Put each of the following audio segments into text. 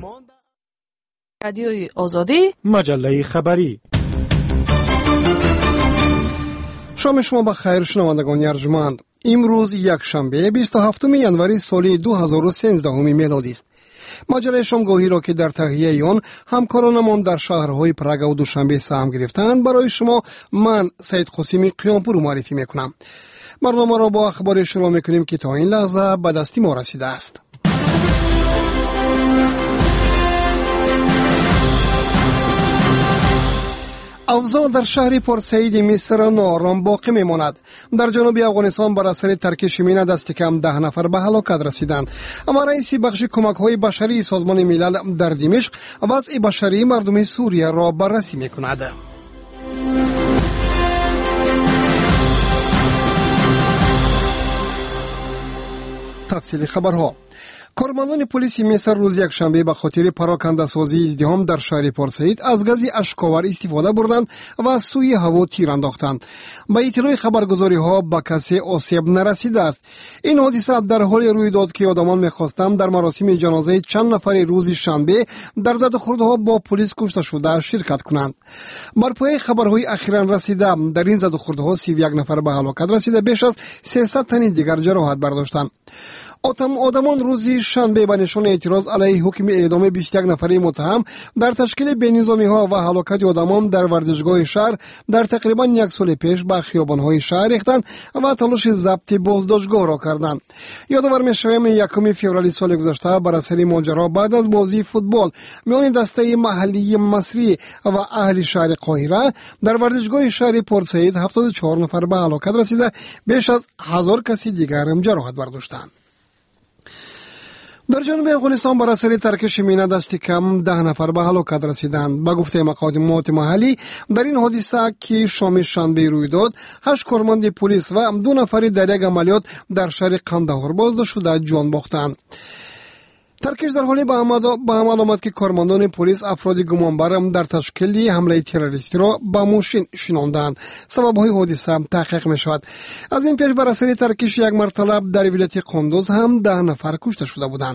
رادیوی آزادی، مجله خبری. شام شما بخیر شنوندگان ارجمند. امروز یک شنبه 27 ینوری سال 2013 میلادی است. مجله شامگاهی را که در تهیه آن همکارانمان در شهرهای پراگ و دوشنبه سهم گرفتند برای شما من سید قاسمی قیامپور معرفی میکنم. برنامه را با اخبار شروع میکنیم که تا این لحظه به دستی ما رسیده است. اوضاع در شهر پورت سعید مصر ناآرام باقی میماند. در جنوب افغانستان بر اثر ترکش مین دست کم 10 نفر به هلاکت رسیدند. اما رئیس بخش کمک‌های بشری سازمان ملل در دمشق وضع بشری مردم سوریه را بررسی میکند. تفصیل خبرها. کارمندان پلیس مصر روز یک شنبه به خاطر پراکنده سازی ازدحام در شهر پورت سعید از گاز اشک‌آور استفاده بردند و از سوی هوا تیر انداختند. به اطلاع خبرگزاری ها به کسی آسیب نرسیده است. این حادثه در حال روی داد که آدمان می‌خواستند در مراسم جنازه چند نفر روز شنبه در زد و خوردها با پلیس کشته شده شرکت کنند. بر پایه خبرهای اخیراً رسیده در این زد و خوردها 31 نفر به هلاکت رسیده، بیش از 300 تن دیگر جراحت برداشتند. آدمان روز شنبه به نشان اعتراض علیه حکم اعدام 21 نفر متهم در تشکیل بینظامی ها و هلاکت آدمان در ورزشگاه شهر در تقریبا یک سال پیش به خیابان های شهر ریختند و تلاش ضبط بازداشتگاه را کردند. یادآور می‌شویم 1 فوریه سال گذشته بر اثر ماجرا بعد از بازی فوتبال میان دسته محلی مصری و اهل شهر قاهره در ورزشگاه شهر پورت سعید 74 نفر به هلاکت رسیده، بیش از 1000 کسی دیگر جراحت برداشتند. در جنوب افغانستان بر اثر ترکش مین دست کم 10 نفر به هلاکت رسیدند. به گفته مقامات محلی در این حادثه که شام شنبه روی داد 8 کارمند پلیس و 2 نفر در یک عملیات در شهر قندهار بازداشت شده جان باختند. ترکش در حالی به عمل آمد که کارمندان پلیس افراد گمانبر در تشکیل حمله تروریستی را به ماشین شناندند. سبب‌های حادثه تحقیق می‌شود. از این پیش بر اثر ترکش یک مرتبه در ولایت قندوز هم 10 نفر کشته شده بودند.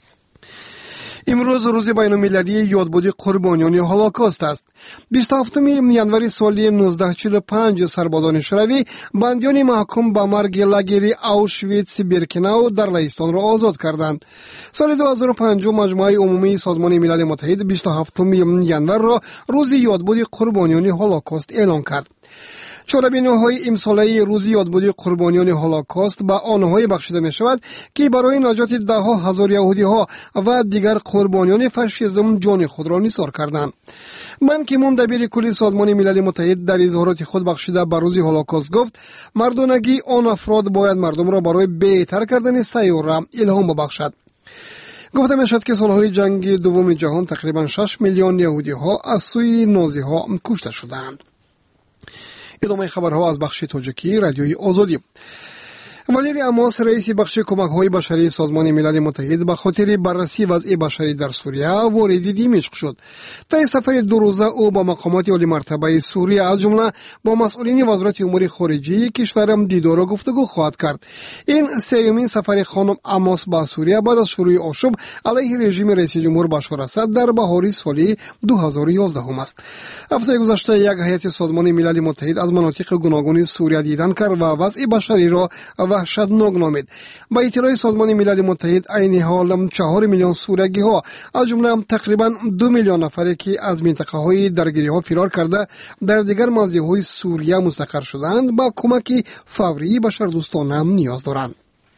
امروز روز بین‌المللی یادبود قربانیان هولوکاست است. 27 ینوری سال 1945 سربازان شوروی بندیان محکوم به مرگ لاگر آوشویتس بیرکناو در لهستان را آزاد کردند. سال 2005 مجمع عمومی سازمان ملل متحد 27 ینوری را روز یادبود قربانیان هولوکاست اعلام کرد. چاره‌بینی‌های امساله روز یادبود قربانیان هولوکاست به آنهایی بخشیده می شود که برای نجات ده‌ها هزار یهودی‌ها و دیگر قربانیان فاشیسم جان خود را نثار کردند. من کی مون دبیر کلی سازمان ملل متحد در اظهارات خود بخشیده به روز هولوکاست گفت مردانگی آن افراد باید مردم را برای بهتر کردن سیاره الهام ببخشد. گفته می شود که سالهای جنگ دوم جهان تقریبا 6 میلیون یهودی‌ها از سوی نازی‌ها کشته شدند. ادامه خبرها از بخش تاجیکی رادیوی آزادی. والری اماس رئیس بخش کمک‌های بشری سازمان ملل متحد به خاطر بررسی وضع بشری در سوریه وارد دمشق شد. طی سفر 2 روزه او با مقامات عالی مرتبه سوریه از جمله با مسئولین وزارت امور خارجه کشور دیدار و گفتگو خواهد کرد. این سومین سفر خانم اماس به سوریه بعد از شروع آشوب علیه رژیم رئیس جمهور بشار اسد در بهار سال 2011 است. هفته گذشته یک هیئت سازمان ملل متحد از مناطق گوناگون سوریه دیدن کرد و وضع بشری را وحشتناک نامید. با اطلاع سازمان ملل متحد عین حال 4 میلیون سوریگی ها از جمله تقریبا 2 میلیون نفری که از منطقه های درگیری ها فرار کرده در دیگر مناطق های سوریه مستقر شدند با کمک فوری بشردوستانه نیاز دارند.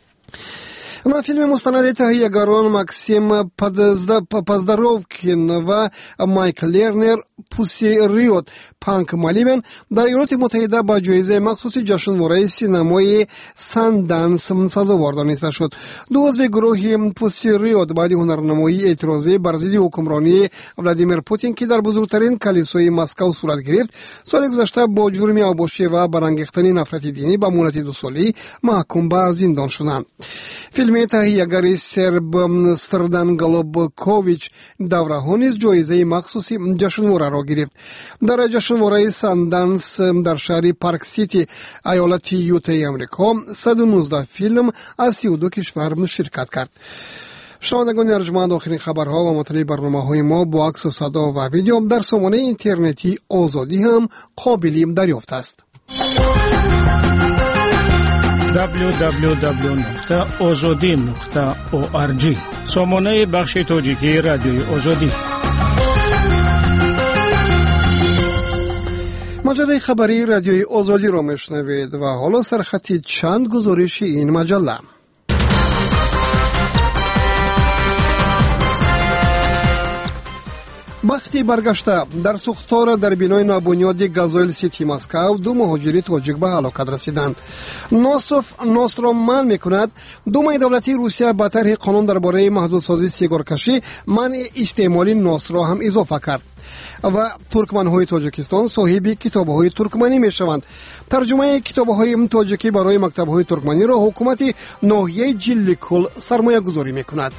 و فیلم مستند تهیه‌گران ماکسیم پازداروفکین و مایکل لرنر پوسی ریوت پانک مالیمن در ایالات متحده با جایزه مخصوص جشنواره سینمای ساندنس سزاوار دانسته شد. 2 عضو گروه پوسی ریوت بعد هنرنمایی اعتراضی بر ضد حکمرانی ولادیمیر پوتین که در بزرگترین کلیسای مسکو صورت گرفت سال گذشته با جرم اوباشی و برانگیختن نفرت دینی به مهلت 2 ساله محکوم به زندان شدند. فیلم تهیه‌گر سرب استردان گلوبکوویچ دورها نیز جایزه مخصوص جشنواره را گرفت. در جشنواره ساندنس در شهر پارک سیتی ایالت یوتا امریکا 119 فیلم از 32 کشور شرکت کرد. شنوندگان ارجمند، آخرین خبرها و مطالب برنامه‌های ما با عکس و صدا و ویدیو در سامانه اینترنتی آزادی هم قابل دریافت است. www.azadi.org سامانه بخش تاجیکی رادیوی آزادی. مجله خبری رادیوی آزادی را میشنوید و حالا سرخط چند گزارش این مجله. وقتی برگشته در سوختار در بینای نابنیاد گازوئیل سیتی مسکو دو مهاجری تاجیک به هلاکت رسیدند. نصر را منع میکند دومای دولتی روسیه به طرح قانون درباره محدودسازی سیگارکشی منع استعمال نصر را هم اضافه کرد و ترکمن‌های تاجیکستان صاحب کتاب‌های ترکمنی می‌شوند. ترجمه کتاب‌های تاجیکی برای مکتب‌های ترکمنی را حکومت ناحیه جلیکل سرمایه‌گذاری می‌کند.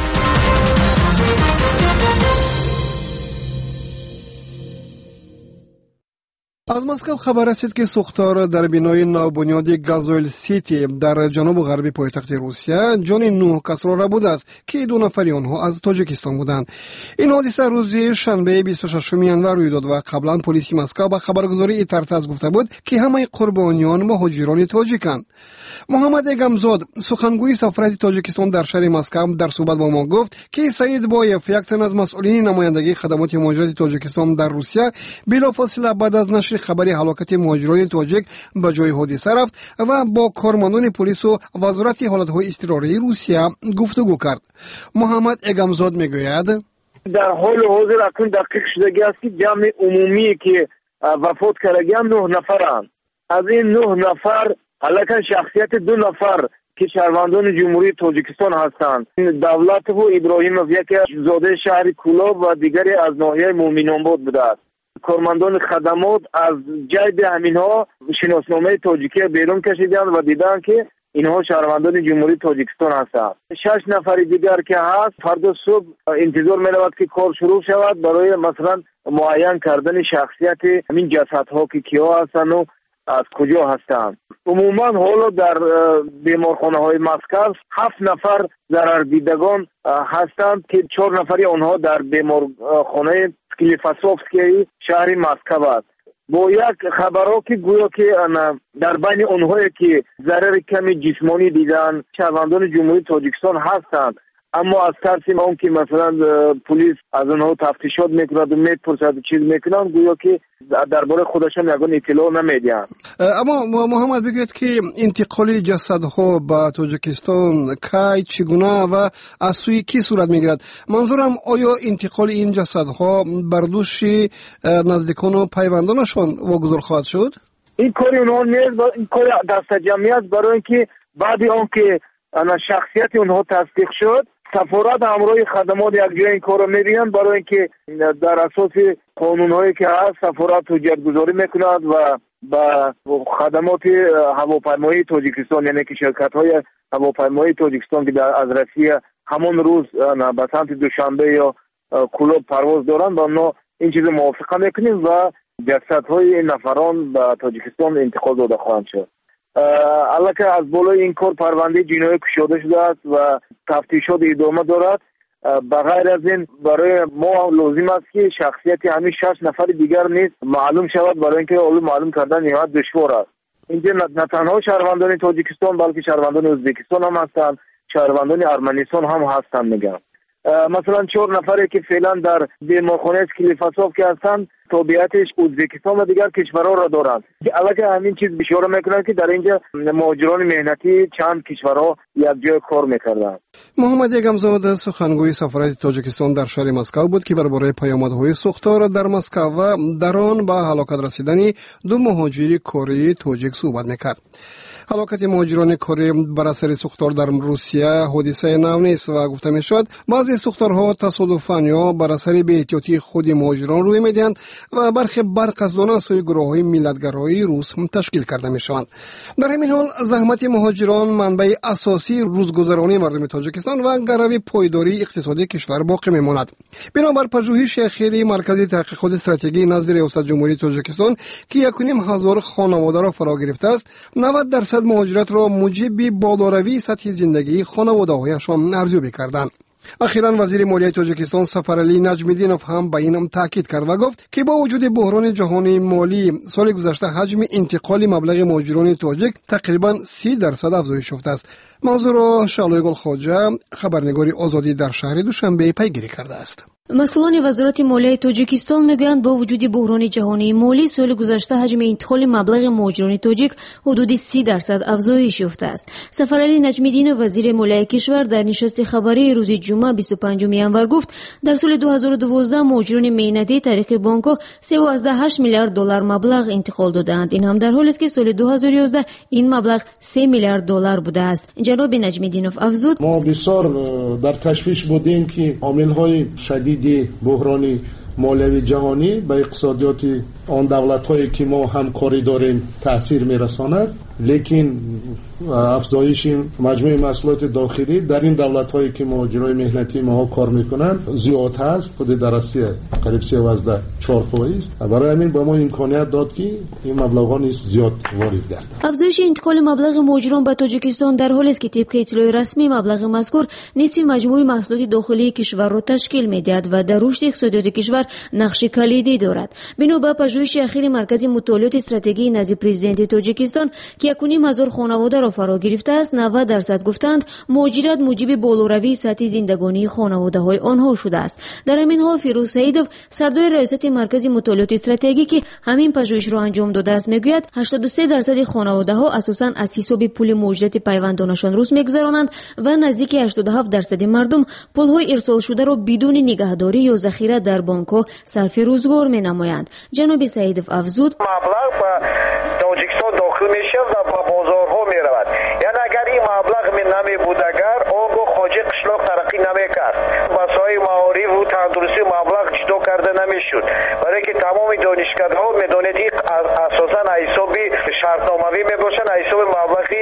از مسکو خبر رسید که سوختار در بینای نوبنیاد گازوئیل سیتی در جنوب غربی پایتخت روسیه جان 9 کس را برده است که 2 نفر آنها از تاجیکستان بودند. این حادثه روز شنبه 26 ژانویه روی داد و قبلا پلیس مسکو با خبرگزاری ایترتاس گفته بود که همه قربانیان مهاجران تاجیکند. محمد اگمزاد سخنگوی سفارت تاجیکستان در شهر مسکو در صحبت با ما گفت که سعید بایف یک تن از مسئولین نمایندگی خدمات مهاجرت تاجیکستان در روسیه بلافاصله بعد از نشر خبر هلاکت مهاجران تاجیک به جای حادثه رفت و با کارمندان پلیس و وزارت حالتهای اضطراری روسیه گفتگو کرد. محمد اگمزاد میگوید در حال حاضر اکنون دقیق شدگی است که جمع عمومی که وفات کردگان 9 نفرند. از این 9 نفر حالا شخصیت 2 نفر که شهروندان جمهوری تاجیکستان هستند. دولت و ابراهیموف یکی زاده شهر کولاب و دیگری از ناحیه مومن‌آباد بوده است. کارمندان خدمات از جیب همینها شناسنامه تاجیکی بیرون کشیدند و دیدند که اینها شهروندان جمهوری تاجیکستان هستند. 6 نفر دیگر که هست فردا صبح انتظار می‌رود که کار شروع شود برای مثلا معین کردن شخصیت همین جسدها که کیا هستند و از کجا هستند. عموما حالا در بیمارخانه‌های مسکو 7 نفر ضرر دیدگان هستند که 4 نفری آنها در بیمارخانه سکلیفاسوفسکی شهر مسکو است. با یک خبرها که گویا که در بین آنهایی که ضرر کمی جسمانی دیدن شهروندان جمهوری تاجیکستان هستند، اما از ترس اون که مثلا پلیس از اونها تفتیشات میکند و میپرسد چیز میکنن گویا که درباره خودشان یگان اطلاع نمیدن. اما محمد بگوید که انتقال جسدها به تاجیکستان کی چگونه و از سوی کی صورت میگیرد؟ منظورم آیا انتقال این جسدها بر دوش نزدیکان و پیوندانشان واگذار خواهد شد؟ این کاری اونها نیست، این کاری دست جمعی است برای اینکه بعد آن که شخصیت اونها تصدیق شد سفارت همراه خدمات یک جای این کار رو می‌بینند برای اینکه در اساس قانون‌هایی که هست سفارت حجت گذاری میکند و با خدمات هواپیمایی تاجیکستان یعنی که شرکت‌های هواپیمایی تاجیکستان که از روسیه همان روز به سمت دوشنبه یا کولاب پرواز دارند با اونا این چیز موافقه میکنیم و جسدهای این نفران به تاجیکستان انتقال داده خواهند شد. البته از بالای این کار پرونده جنایی کشاده شده است و تفتیشات ادامه دارد. بغیر از این برای ما لازم است که شخصیت همین 6 نفر دیگر نیز معلوم شود برای اینکه معلوم کردن نهایت دشوار است. اینجا نه تنها شهروندان تاجیکستان بلکه شهروندان ازبکستان هم هستند، شهروندان ارمنستان هم هستند. میگم مثلا 4 نفری که فعلا در بیمارخانه اسکلیفاسوف که هستند تابعیتش ازبکستان و دیگر کشورها را دارند. البته همین چیز اشاره میکنند که در اینجا مهاجران مهنتی چند کشورها یک جای کار میکردند. محمد اگمزاد سخنگوی سفارت تاجیکستان در شهر مسکو بود که درباره پیامدهای سوختار در مسکو و در آن به هلاکت رسیدن 2 مهاجر کره تاجیک صحبت میکرد. هلاکت مهاجران کره بر اثر سوختار در روسیه حادثه نو نیست و گفته میشد بعضی سوختارها تصادفاً یا بر اثر بی‌احتیاطی خود مهاجران روی میدهند و برخی برقصدانه سوی گروه‌های ملیت‌گرای روس تشکیل کرده میشوند. در همین حال زحمت مهاجران منبع اساسی روزگذرانی مردم تاجیکستان و گروی پایداری اقتصادی کشور باقی میماند. بنابر پژوهش اخیری مرکز تحقیقات استراتژی نزد ریاست جمهوری تاجیکستان که 1,500 خانواده را فرا گرفته است، 90% مهاجرت را موجب بالاتری سطح زندگی خانواده‌هایشان ارزیابی کردند. اخیراً وزیر مالیه تاجیکستان سفرعلی نجمیدینوف هم به این تاکید کرد و گفت که با وجود بحران جهانی مالی سال گذشته حجم انتقال مبلغ مهاجران تاجیک تقریباً 30% افزایش یافته است. موضوع را شعله گل خواجه خبرنگاری آزادی در شهر دوشنبه پیگیری کرده است. مسئولان وزارت مالیه تاجیکستان میگویند با وجود بحران جهانی مالی سال گذشته حجم انتقال مبلغ مهاجران تاجیک حدود 30% افزایش یافته است. سفرعلی نجمیدینوف وزیر مالیه کشور در نشست خبری روز جمعه 25 ینور گفت در سال 2012 مهاجران مهنتی طریق بانک‌ها 3.8 میلیارد دلار مبلغ انتقال دادند. این هم در حالی است که سال 2011 این مبلغ 3 میلیارد دلار بوده است. جناب نجمیدینوف افزود ما بسیار در تشویش بودیم که عامل‌های شدید بحران مالیوی جهانی به اقتصادیات آن دولت‌هایی که ما همکاری داریم تأثیر می‌رساند، لیکن افزایش مجموع محصولات داخلی در این دولت‌هایی که مهاجرای مهنتی ما کار می‌کنند زیاد است، حدود در آسیا قریب 3.4% است. برای همین به ما امکانیت داد که این مبلغ‌ها نیز زیاد وارد گردد. افزایش انتقال مبلغ مهاجران به تاجیکستان در حالی است که طبق اطلاع رسمی مبلغ مذکور نصف مجموع محصولات داخلی کشور را تشکیل می‌دهد و در رشد اقتصادی کشور نقش کلیدی دارد. بنا به پژوهش اخیر مرکز مطالعات استراتژی نزد پرزیدنت تاجیکستان که 1,500 خانواده را فرا گرفته است، 90% گفتند مهاجرت موجب بالاروی سطح زندگانی خانواده‌های آنها شده است. در همین حال فیروز سعیدov سردار ریاست مرکز مطالعات استراتژی که همین پژوهش را انجام داده است میگوید 83% خانواده‌ها اساساً از حساب پول مهاجرت پیوندانشان روز می‌گذرانند و نزدیک 87% مردم پول‌های ارسال شده را بدون نگهداری یا ذخیره در بانک‌ها صرف روزگار می‌نمایند. جناب سعیدov افزود مبلغ به تاجیکستان داخل میشه و به بازارها میرود. یعنی اگر این مبلغ نمی بود اگر آنگاه خواجه قشلاق ترقی نمیکرد، مسائل معارف و تندرستی مبلغ جدا کرده نمیشد، برای که تمام دانشکده‌ها میدونید اساساً حساب شرطنامه‌ای میباشن، حساب مبلغی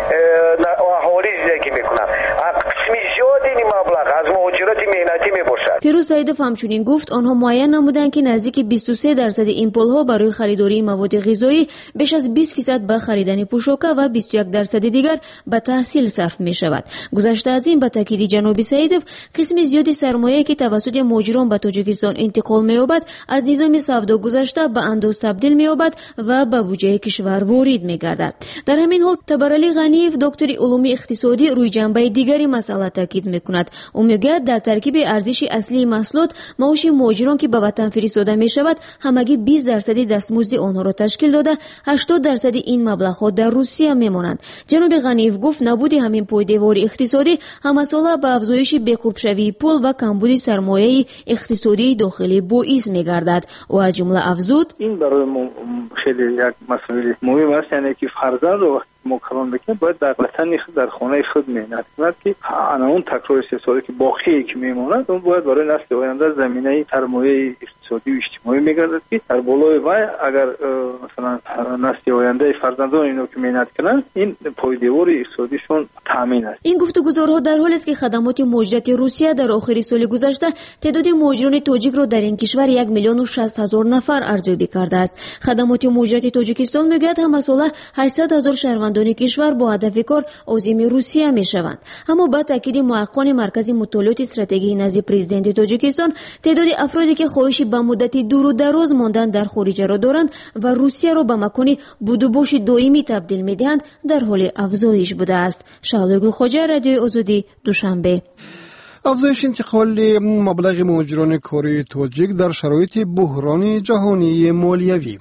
اهالی زندگی میکنن. قسمی زیادی این مبلغ از مهاجرت مهنتی میباشد. فیروز سعیدov همچنین گفت آنها معین نمودند که نزدیک 23% این پول‌ها برای خریداری مواد غذایی، بیش از 20% به خریدن پوشاک و 21% دیگر به تحصیل صرف می شود. گذشته از این به تاکید جناب سعیدov قسم زیادی سرمایه که توسط مهاجران به تاجیکستان انتقال می یابد از نظام سودا گذشته به اندوز تبدیل می یابد و به بودجه کشور وارد می گردد. در همین حال تبرعلی غنیف دکتر علوم اقتصادی روی جنبه دیگری مسئله تاکید می کند. او میگوید در ترکیب ارزش اصلی محصولات معاش مهاجران که به وطن فرستاده می شود همگی 20% دستمزد آنها را تشکیل داده 80% این مبلغ‌ها در روسیه میمانند. جناب غنیف گفت نبود همین پایداری اقتصادی همساله به افزایش بی‌قرب‌شوی پول و کمبود سرمایه اقتصادی داخلی باعث می‌گردد. و از جمله افزود این برای ما خیلی یک مسئله مهم است، یعنی که فرزند رو ما کلان بکنیم باید در وطن در خانه خود مهنت کند که اون تکرار 3 ساله که باقی که میماند اون باید برای نسل آینده زمینه سرمایه اقتصادی و اجتماعی میگردد که در بالای وای اگر مثلا نسل آینده فرزندان اینو که مهنت کنند این پایدار اقتصادیشون تامین است. این گفتگوها در حالی است که خدمات مهاجرت روسیه در آخر سال گذشته تعداد مهاجران تاجیک را در این کشور 1,060,000 نفر ارزیابی کرده است. خدمات مهاجرت تاجیکستان میگوید همساله 800,000 شهروندان کشور با هدف کار عازم روسیه میشوند. اما با تاکید محققان مرکز مطالعات استراتژی نزد پرزیدنت تاجیکستان تعداد افرادی که خواهش به مدت دور و دراز ماندن در خارج را دارند و روسیه را به مکان بودوباش دائمی تبدیل میدهند در حال افزایش بوده است. شعله گل خواجه رادیوی آزادی دوشنبه. افزایش انتقال مبلغ مهاجران کاری تاجیک در شرایط بحران جهانی مالیوی.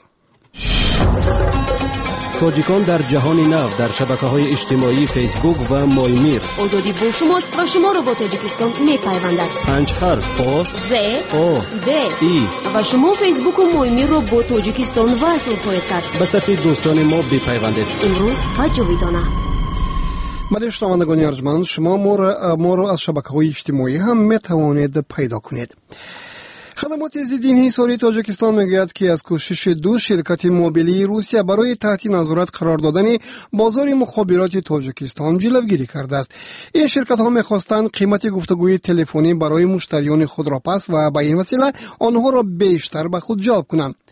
تاجیکان در جهان نو در شبکه‌های اجتماعی فیسبوک و مایمیر. آزادی با شماست و شما را با تاجیکستان می‌پیوندد. 5 حرف آ ز او د ای و شما فیسبوک و مایمیر را با تاجیکستان وصل خواهید کرد. به صفحه دوستان ما بپیوندید. امروز و جاویدانه. برای شنوندگان ارجمند شما ما را از شبکه‌های اجتماعی هم می‌توانید پیدا کنید. خدمات ضد انحصاری تاجیکستان میگوید که از کوشش 2 شرکت موبیلی روسیه برای تحت نظارت قرار دادن بازار مخابرات تاجیکستان جلوگیری کرده است. این شرکت ها میخواستند قیمت گفتگوی تلفنی برای مشتریان خود را پس و به این وسیله آنها را بیشتر به خود جلب کنند.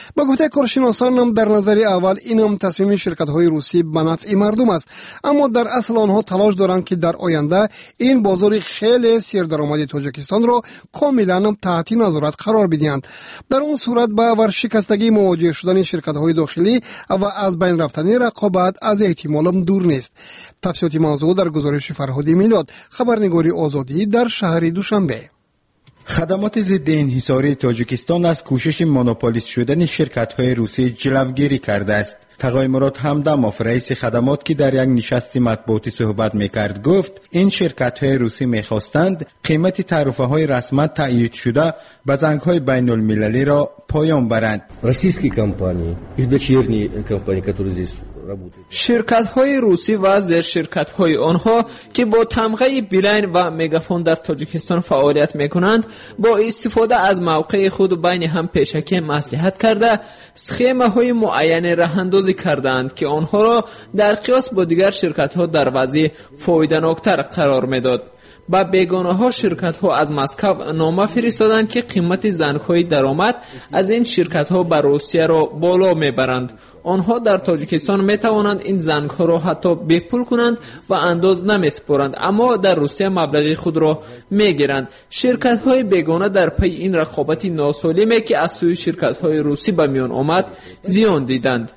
با گفته کارشناسان در نظر اول این تصمیم شرکت‌های روسی به نفع مردم است، اما در اصل آنها تلاش دارند که در آینده این بازار خیلی سردرآمد تاجیکستان را کاملا تحت نظارت قرار بدهند. در اون صورت با ورشکستگی مواجه شدن شرکت‌های داخلی و از بین رفتن رقابت از احتمال دور نیست. تفصیلات موضوع در گزارش فرهادی میلاد، خبرنگاری آزادی در شهر دوشنبه. خدمات ضد انحصاری تاجیکستان از کوشش مونوپولیست شدن شرکت‌های روسی جلوگیری کرده است. تقای مراد همدموف رئیس خدمات که در یک نشست مطبوعاتی صحبت میکرد گفت این شرکت‌های روسی میخواستند قیمت تعرفه‌های رسما تایید شده به زنگ‌های بین المللی را پایان برند. روسیایی کمپانی، их дочерние компании, которые здесь شرکت‌های روسی و زیر شرکت‌های آنها که با تمغه بیلاین و مگافون در تاجیکستان فعالیت می‌کنند با استفاده از موقع خود بین هم پیشکی مصلحت کرده سخیمه‌های معین راه‌اندازی کردند که آنها را در قیاس با دیگر شرکت‌ها در وضع فایده‌ناک‌تر قرار می‌داد. با بیگانه ها شرکت ها از مسکو نامه فرستادند که قیمت زنگ‌های درآمد از این شرکت ها بر روسیه را بالا میبرند. آنها در تاجیکستان می توانند این زنگ ها را حتی بپول کنند و انداز نمیسپارند، اما در روسیه مبلغ خود را میگیرند. شرکت های بیگانه در پی این رقابت ناسالمی که از سوی شرکت های روسی به میان آمد زیان دیدند.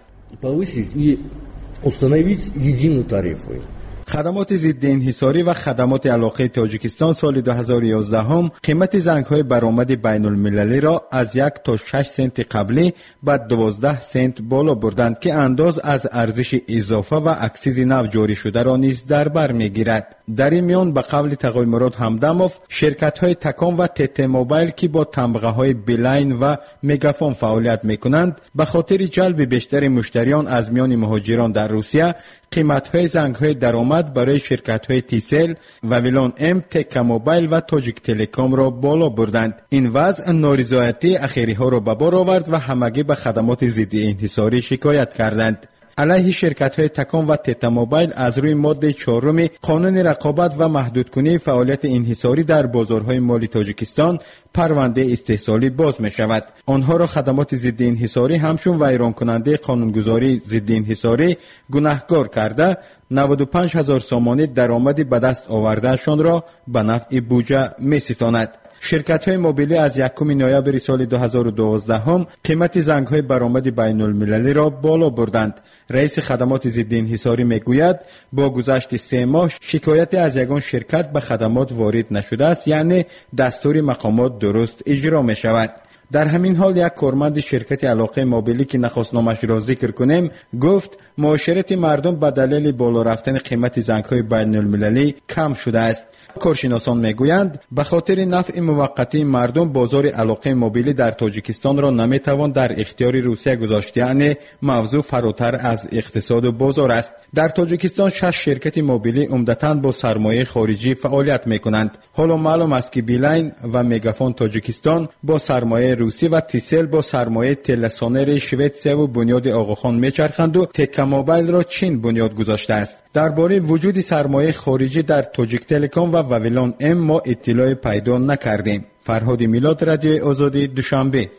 خدمات ضد انحصاری و خدمات علاقه تاجیکستان سال 2011 هم قیمت زنگ‌های برآمد بین المللی را از 1 تا 6 سنت قبلی به 12 سنت بالا بردند که انداز از ارزش اضافه و اکسیز نو جاری شده را نیز در بر می‌گیرد. در این میان به قول تقای مراد همدموف شرکت‌های تکام و تت موبایل که با تمغه‌های بیلاین و مگافون فعالیت می‌کنند به خاطر جلب بیشتر مشتریان از میان مهاجران در روسیه قیمت‌های زنگ‌های درآمد برای شرکت‌های تیسل، واویلون ام، تکا موبایل و تاجیک تلکام را بالا بردند. این وضع نارضایتی اخیری‌ها را به بار آورد و همگی به خدمات ضد انحصاری شکایت کردند. علیه شرکت‌های تکام و تتا موبایل از روی ماده 4 قانون رقابت و محدودکنی فعالیت انحصاری در بازارهای مالی تاجیکستان پرونده استحصالی باز می‌شود. آنها را خدمات ضد انحصاری همچون ویران کننده قانونگذاری ضد انحصاری گناهکار کرده 95,000 سامانی درآمد به دست آوردهشان را به نفع بودجه می‌ستاند. شرکت‌های موبیلی از 1 نوامبر سال 2012 هم قیمت زنگ‌های برآمد بین المللی را بالا بردند. رئیس خدمات ضد انحصاری میگوید با گذشت 3 ماه شکایتی از یگان شرکت به خدمات وارد نشده است، یعنی دستور مقامات درست اجرا می شود. در همین حال یک کارمند شرکت علاقه موبیلی که نخست نامش را ذکر کنیم گفت معاشرت مردم به دلیل بالا رفتن قیمت زنگ‌های بین المللی کم شده است. کارشناسان میگویند به خاطر نفع موقتی مردم بازار علاقه موبیلی در تاجیکستان را نمیتوان در اختیار روسیه گذاشت، یعنی موضوع فراتر از اقتصاد و بازار است. در تاجیکستان 6 شرکت موبیلی عمدتاً با سرمایه خارجی فعالیت میکنند. حالا معلوم است که بیلاین و مگافون تاجیکستان با سرمایه روسی و تیسل با سرمایه تلسونر شویتسیه و بنیاد آقاخان میچرخند و تکا موبایل را چین بنیاد گذاشته است. درباره وجود سرمایه خارجی در تاجیک تلکام و واویلون ام ما اطلاع پیدا نکردیم. فرهاد میلاد، رادیوی آزادی، دوشنبه.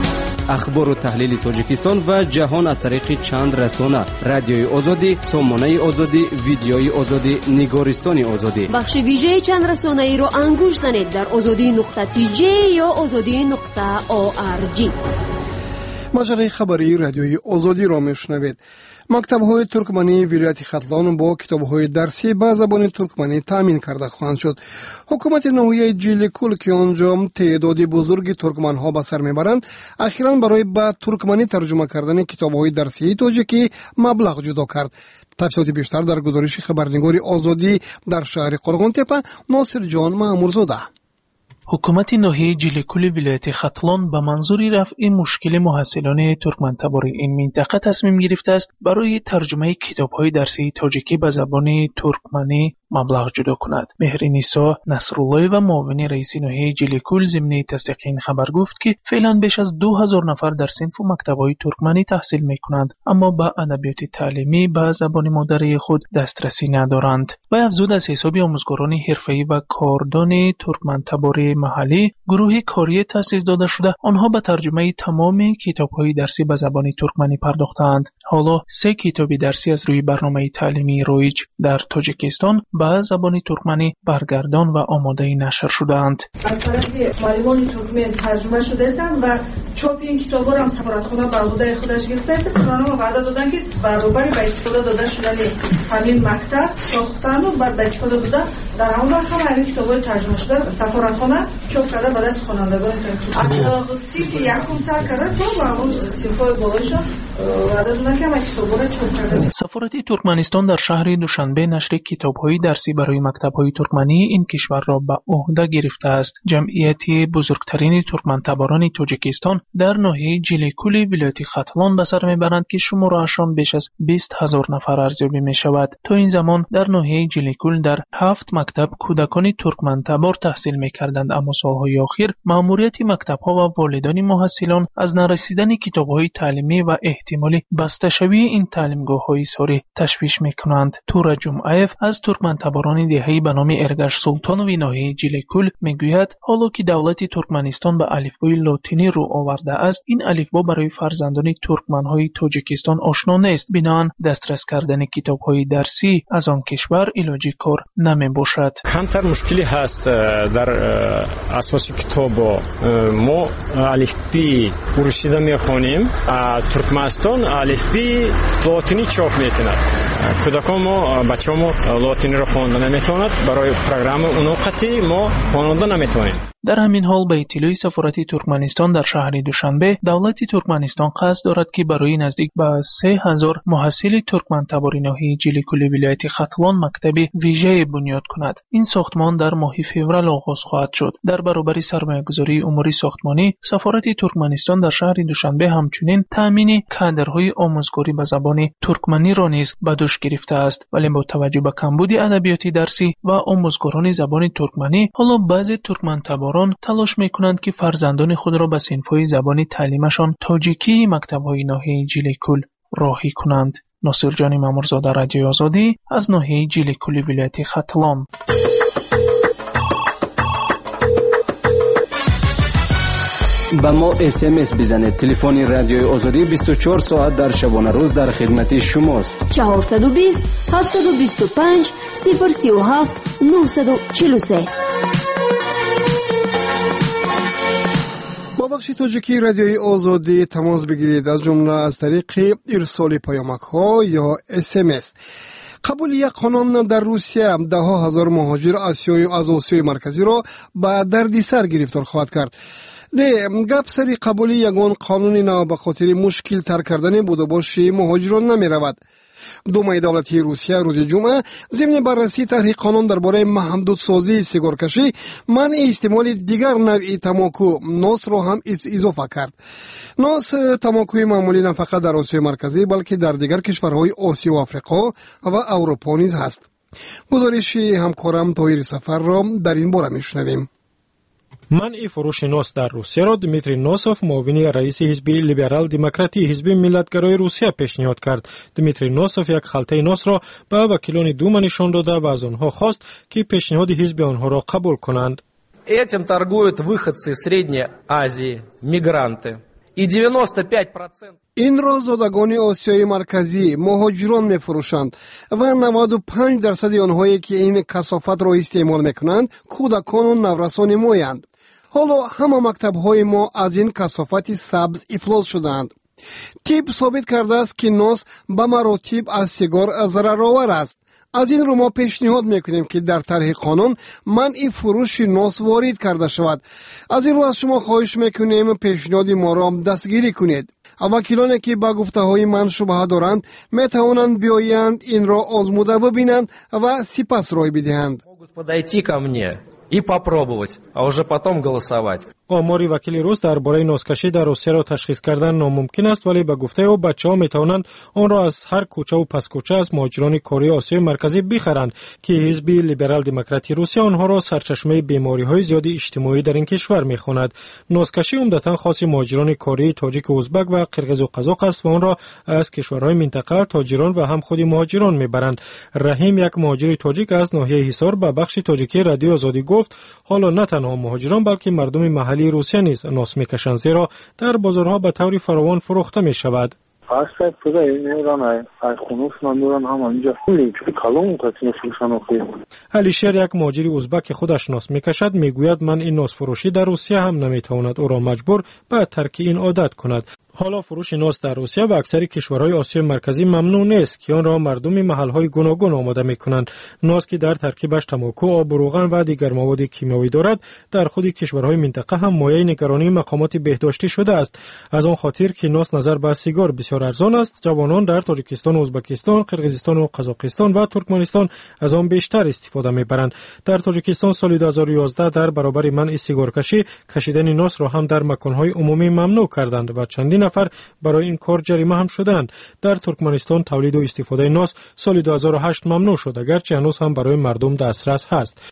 اخبار و تحلیل تاجیکستان و جهان از طریق چند رسانه: رادیوی آزادی، سامانه آزادی، ویدیوی آزادی، نگارستان آزادی. بخش ویژه چند رسانه ای را انگوش زنید در azadi.tj یا azadi.org. مجله خبری رادیوی آزادی را میشنوید. مکتب‌های ترکمنی ولایت ختلان با کتاب‌های درسی به زبان ترکمنی تامین کرده خواهند شد. حکومت ناحیه جیلیکول که آنجا تعداد بزرگی ترکمن‌ها به سر میبرند، اخیراً برای به ترکمنی ترجمه کردن کتاب‌های درسی تاجیکی مبلغ جدا کرد. تفصیلات بیشتر در گزارش خبرنگاری آزادی در شهر قرغنتپه، ناصر جان مامورزاده. حکومت ناحیه جیلیکول ولایت ختلان به منظور رفع مشکل محصلان ترکمن تبار این منطقه تصمیم گرفته است برای ترجمه کتاب‌های درسی تاجیکی به زبان ترکمنی مبلغ جدا کند. مهرنیسا نصرالله و معاون رئیس ناحیه جیلیکول ضمن تصدیق این خبر گفت که فعلا بیش از 2000 نفر در صنف و مکتب‌های ترکمنی تحصیل می‌کنند، اما به ادبیات تعلیمی به زبان مادری خود دسترسی ندارند. و افزود از حساب آموزگاران حرفه‌ای و کاردان ترکمن تبار محلی گروه کاری تأسیس داده شده آنها به ترجمه تمام کتاب‌های درسی به زبان ترکمنی پرداختند. حالا 3 کتاب درسی از روی برنامه تعلیمی رایج در تاجیکستان به زبان ترکمنی برگردان و آماده نشر شده‌اند. از طرف معلمان ترکمن ترجمه شده است و چاپ این کتاب‌ها هم سفارتخانه به عهده خودش گرفته است. اونا وعده دادن که برابر به استفاده داده شدن همین مکتب ساختن و بعد به استفاده داده در اون وقت هم همین کتاب‌های ترجمه شده سفارتخانه چاپ کرده به دست خوانندگان از خودسی که یکم سر کرده تا به اون صفای بالایش وعده دادن که همین کتاب‌ها رو چاپ کرده. سفارت ترکمنستان در شهر دوشنبه نشر کتاب‌های درسی برای مکتب‌های ترکمنی این کشور را به عهده گرفته است. جمعیتی بزرگترین ترکمن‌تباران تاجیکستان در ناحیه جیلیکول ولایت ختلان به سر میبرند که شماره‌شان بیش از 20,000 نفر ارزیابی می‌شود. تا این زمان در ناحیه جیلیکول در 7 مکتب کودکان ترکمن‌تبار تحصیل می‌کردند، اما سال‌های اخیر مأموریت مکتب‌ها و والدان محصلان از نرسیدن کتاب‌های تعلیمی و احتمالی بسته شوی این تعلیمگاه‌های ساری تشویش می‌کنند. تور جمعیف از ترکمن‌تباران دهه‌ای به نام ارگش سلطانوی ناحیه جیلیکول می‌گوید حالا که دولت ترکمنستان به الفبای لاتینی رو آورده است، این الفبا برای فرزندان ترکمن‌های تاجیکستان آشنا نیست. بنابراین دسترس کردن کتاب‌های درسی از آن کشور علاجی کار نمی‌باشد. کمتر مشکلی هست در اساس کتاب ما الفبی پرشیده می‌خوانیم. ترکمنستان الفبی لاتینی چاپ می‌کند. کودکان ما بچه‌ها لاتینی را خواندن نمی‌تواند، برای پروگرام اونوقتی ما خواندن نمی‌توانیم. در همین حال به اطلاع سفارت ترکمنستان در شهر دوشنبه دولت ترکمنستان قصد دارد که برای نزدیک به 3,000 محصل ترکمن‌تبار ناحیه جیلیکول ولایت ختلان مکتب ویژه بنیاد کند. این ساختمان در ماه فوریه آغاز خواهد شد. در برابر سرمایه‌گذاری اموری ساختمانی سفارت ترکمنستان در شهر دوشنبه همچنین تامین کادرهای آموزگاری به زبان ترکمنی را نیز به دوش گرفته است، ولی با توجه به کمبود ادبیات درسی و آموزگاران زبان ترکمنی حالا بعضی ترکمن‌تباران تلاش میکنند که فرزندان خود را به صنف‌های زبان تعلیمشان تاجیکی مکتب‌های ناحیه جیلیکول راهی کنند. ناصرجان مامورزاده، رادیوی آزادی از ناحیه جیلیکول ولایت ختلان. با ما SMS بزنید. تلفن رادیوی آزادی 24 ساعت در شبانه روز در خدمت شماست. 420 725 037 943. با بخش تاجیکی رادیوی آزادی تماس بگیرید، از جمله از طریق ارسال پیامک‌ها یا SMS. قبول یک قانون در روسیه 10,000 مهاجر از آسیای مرکزی را به دردسر گرفتار خواهد کرد. گپ سری قبول یگان قانون نو به خاطر مشکل تر کردن بودباش مهاجران نمی رود. دومای دولتی روسیه روز جمعه ضمن بررسی طرح قانون درباره محدودسازی سیگارکشی منع استعمال دیگر نوع تماکو نوس را هم اضافه کرد. نوس تماکوی معمولی نه فقط در آسیای مرکزی بلکه در دیگر کشورهای آسیا و آفریقا و اروپا نیز هست. گزارش همکارم طاهر سفر را در این باره میشنویم. منع فروش نوس در روسیه را دمیتری نوسوف، معاون رئیس حزب لیبرال دموکراتی حزب ملتگرای روسیه پیشنهاد کرد. دمیتری نوسوف یک خلطه نوس را به وکیلان دوما نشان داده و از آنها خواست که پیشنهاد حزب آنها را قبول کنند. Этим торгуют выходцы из Средней Азии, мигранты. И 95% این را زادگان آسیای مرکزی مهاجران می‌فروشند و 95% آنهایی که این کثافت را استعمال می‌کنند کودکان و نورسان مایند. حالا همه مکتب‌های ما از این کثافت سبز افلاس شدند. تیپ ثابت کرده است که نوس به مراتب از سیگار ضررآور است. از این رو ما پیشنهاد میکنیم که در طرح قانون منع فروش نوس وارد کرده شود. از این رو از شما خواهش میکنیم پیشنهاد ما را دستگیری کنید. وکیلانی که به گفته‌های من شبهه دارند میتوانند بیایند این را آزموده ببینند و سپس رای بدهند. подойти ко мне и попробовать, а уже потом голосовать. آمار وکیل روس درباره نازکشی در روسیه را تشخیص کردن ناممکن است، ولی به گفته او بچه‌ها می‌توانند آن را از هر کوچه و پس کوچه از مهاجران کاری آسیای مرکزی بخرند که حزب لیبرال دموکراتی روسیه آنها را سرچشمه بیماری‌های زیاد اجتماعی در این کشور می‌خواند. نازکشی عمدتاً خاص مهاجران کاری تاجیک و ازبک و قرقیز و قزاق است و آن را از کشورهای منطقه تاجران و هم خود مهاجران می‌برند. رحیم، یک مهاجر تاجیک از ناحیه حصار، به بخش تاجیکی رادیو آزادی گفت حالا نه تنها مهاجران بلکه مردم محلی روسیه نیز ناز می‌کشند، زیرا در بازارها به طور فراوان فروخته می‌شود. علیشیر، یک مهاجر ازبک که خودش ناز می‌کشد، میگوید من این ناز فروشی در روسیه هم نمی‌تواند او را مجبور به ترک این عادت کند. حالا فروش ناز در روسیه و اکثر کشورهای آسیای مرکزی ممنوع نیست که آن را مردم محل‌های گوناگون آماده می‌کنند. ناز که در ترکیبش تمباکو، آب و روغن و دیگر مواد کیمیایی دارد، در خود کشورهای منطقه هم مایه نگرانی مقامات بهداشتی شده است. از آن خاطر که ناز نظر به سیگار بسیار ارزان است، جوانان در تاجیکستان، ازبکستان، قرقیزستان و قزاقستان و ترکمنستان از آن بیشتر استفاده می‌برند. در تاجیکستان سال 2011 در برابر منع سیگارکشی، کشیدن ناز را هم در مکان‌های عمومی ممنوع کردند و چندین نفر برای این کار جریمه هم شدند. در ترکمنستان تولید و استفاده ناز سال 2008 ممنوع شد، اگرچه هنوز هم برای مردم دسترس هست.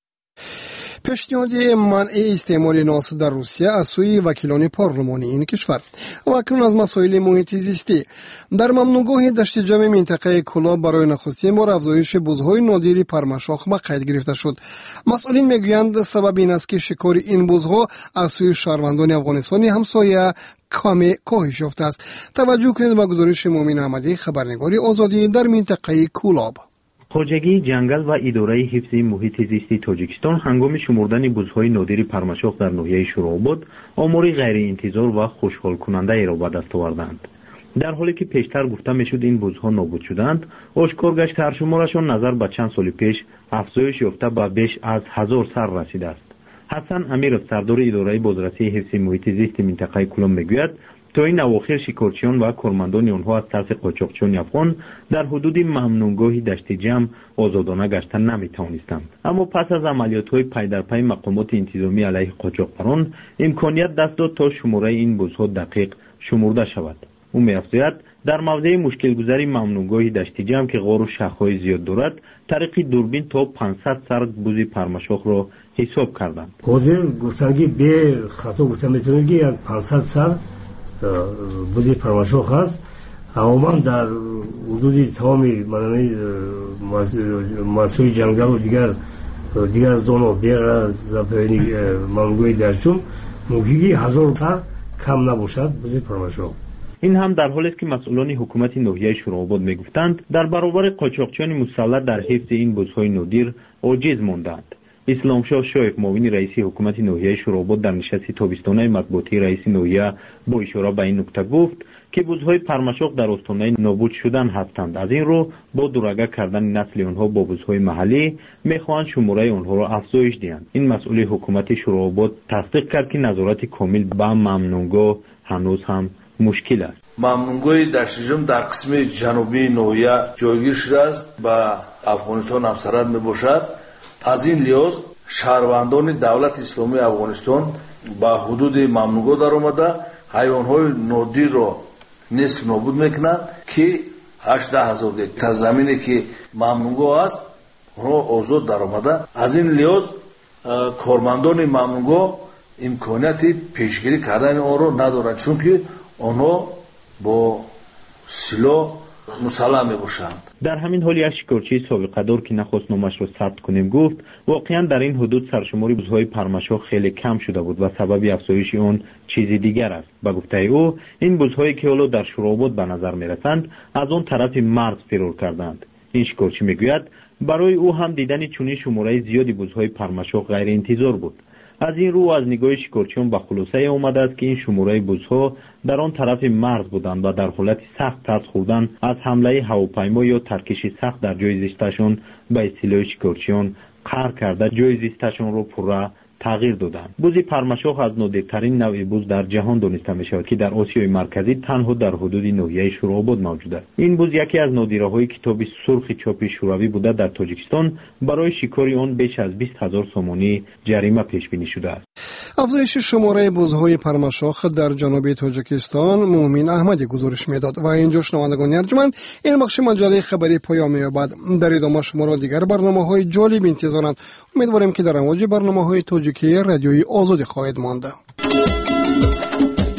پیشنهاد منع استعمال ناز در روسیه از سوی وکیلان پارلمانی این کشور و اکنون از مسائل محیط زیستی. در ممنوعگاه دشت جمع منطقه کلاب برای نخستین بار افزایش بزهای نادر پرمشاخ به قید گرفته شد. مسئولین میگویند سبب این است که شکار این بزها از سوی شهروندان افغانستان همسایه کمی کاهش یافته است. توجه کنید به گزارش مومن احمدی، خبرنگار آزادی در منطقه کولاب. خواجگی جنگل و اداره حفظ محیط زیستی تاجیکستان هنگام شمردن بزهای نادر پرمشاخ در ناحیه شوراباد آماری غیر انتظار و خوشحال کننده ای را به دست آوردند. در حالی که پیشتر گفته میشد این بزها نابود شدند، آشکار گشت سرشمارشان نظر به چند سال پیش افزایش یافته به بیش از 1000 سر رسیده است. حسن امیرов سردار اداره بازرسی حفظ محیط زیست منطقه کلام میگوید تا این اواخر شکارچیان و کارمندان آنها از طرف قاچاقچیان افغان در حدود ممنوعگاه دشت جمع آزادانه گشتن نمیتوانستند. اما پس از عملیات‌های پی در پی مقامات انتظامی علیه قاچاقبران امکانیت دست داد تا شماره این بزها دقیق شمرده شود. او می‌افزاید در موضع مشکل گذاری ممنوعگاه دشت جمع که غار و شاخه‌های زیاد دارد، طریق دوربین تا 500 سر بز پرمشاخ را حساب کردند. حاضر گفتن که به خطا گفتن میتونه که 500 سر بز پرمشاخ هست. عموما در حدود تمامی مسئول جنگل و دیگر زونا بیر از زبانی ممنوعگاه دشت جمع ممکنه 1000 سر کم نباشد بز پرمشاخ. این هم در حالی است که مسئولان حکومت ناحیه شوراباد میگفتند در برابر قاچاقچیان مسلط در حفظ این بزهای نادر عاجز ماندند. اسلامشاه شایخ معاون رئیس حکومت ناحیه شوراباد در نشست تابستانه مطبوعاتی رئیس ناحیه با اشاره به این نکته گفت که بزهای پرمشاخ در آستانه نابود شدن هستند. از این رو با دورگه کردن نسل آنها با بزهای محلی میخواهند شماره آنها را افزایش دهند. این مسئول حکومت شوراباد تصدیق کرد که نظارت کامل به ممنوعگاه هنوز هم مشکل است. ممنوعگاه دشت جمع در قسم جنوبی ناحیه جایگیر شده است، به افغانستان همسرحد میباشد. از این لحاظ شهروندان دولت اسلامی افغانستان به حدود ممنوعگاه در آمده حیوانات نادر را نصف نابود میکنند که 18,000 هکتار زمینی که ممنوعگاه است را آزاد در آمده. از این لحاظ کارمندان ممنوعگاه امکانیت پیشگیری کردن آن را ندارند، چون که آنها با سلاح مسلح میباشند. در همین حال یک شکارچی سابقه دار که نخواست نامش را ثبت کنیم گفت واقعا در این حدود سرشماری بزهای پرمشاخ خیلی کم شده بود و سبب افزایش آن چیزی دیگر است. به گفته او این بزهایی که حالا در شوراباد به نظر میرسند از آن طرف مرز فرار کردند. این شکارچی میگوید برای او هم دیدن چنین شماره زیادی بزهای پرمشاخ غیر انتظار بود. از این رو از نگاه شکارچیان به خلاصه آمده است که این شماره بزها در آن طرف مرز بودند و در حالت سخت ترس خوردن از حمله هواپیما یا ترکش سخت در جای زیستشان به اصطلاح شکارچیان قهر کرده جای زیستشان را پوره تغییر دادند. بز پرمشاخ از نادرترین نوع بز در جهان دانسته می‌شود که در آسیای مرکزی تنها در حدود ناحیه شوراباد موجود است. این بز یکی از نادره‌های کتاب سرخ چاپ شوروی بوده در تاجیکستان برای شکار آن بیش از 20,000 سومانی جریمه پیش بینی شده است. افزایش شماره بزهای پرمشاخ در جنوب تاجیکستان مومن احمدی گزارش میداد و اینجا شنوندگان ارجمند این بخش مجله خبری پایان می‌یابد. در ادامه شما را دیگر برنامه‌های جالب انتظارند. امیدواریم که در امواج برنامه‌های تاجیکی رادیوی آزادی خواهید ماند.